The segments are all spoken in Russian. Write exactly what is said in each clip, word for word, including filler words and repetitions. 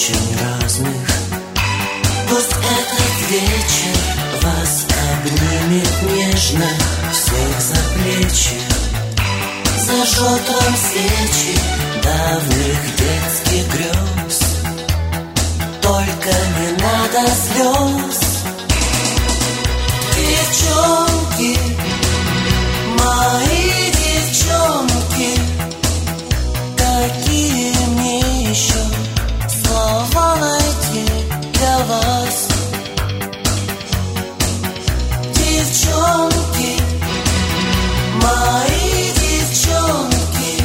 очень разных. Пусть этот вечер вас обнимет нежно, всех за плечи, зажжет вам свечи давних детских грез. Только не надо слез. Девчонки, мои девчонки, какие мне еще слова найти для вас? Девчонки, мои девчонки,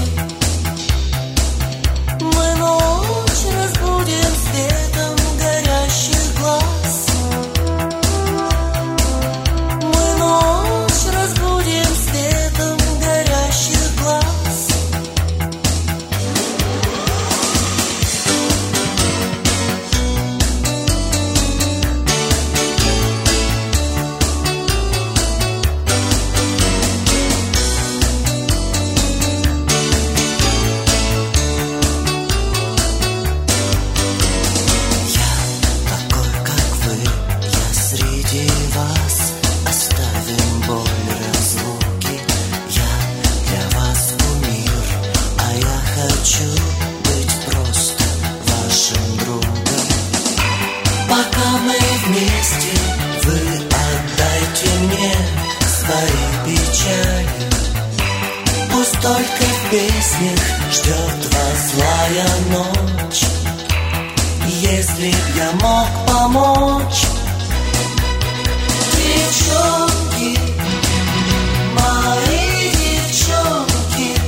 мы ночь разбудим светом горящих глаз. Мы ночь разбудим светом горящих глаз. Пока мы вместе, вы отдайте мне свои печали. Пусть только в песнях ждет вас злая ночь. Если б я мог помочь. Девчонки, мои девчонки,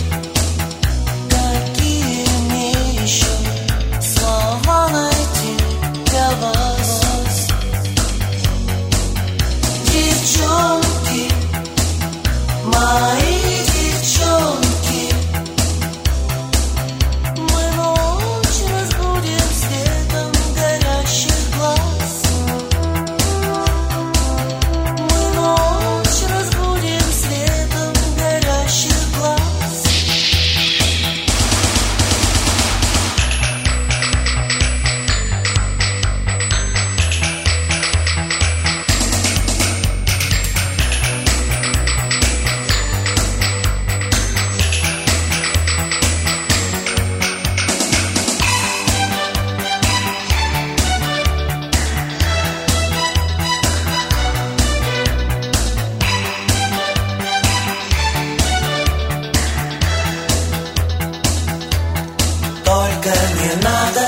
какие мне еще слова найти для вас? Девчонки, мои девчонки, мы ночь разбудим светом горящих глаз. Мы ночь разбудим светом горящих глаз. Только не надо